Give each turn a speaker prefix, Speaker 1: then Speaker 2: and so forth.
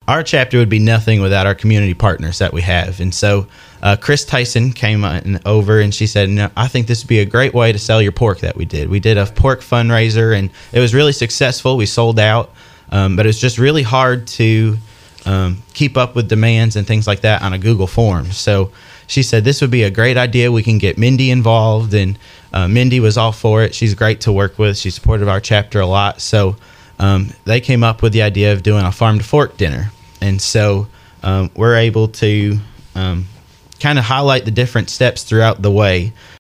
Speaker 1: our chapter would be nothing without our community partners that we have. And so Chris Tyson came over and she said, no, I think this would be a great way to sell your pork that we did. We did a pork fundraiser and it was really successful. We sold out, but it was just really hard to keep up with demands and things like that on a Google form. So she said, this would be a great idea. We can get Mindy involved. And Mindy was all for it. She's great to work with. She supported our chapter a lot. So they came up with the idea of doing a farm to fork dinner. And so we're able to kind of highlight the different steps throughout the way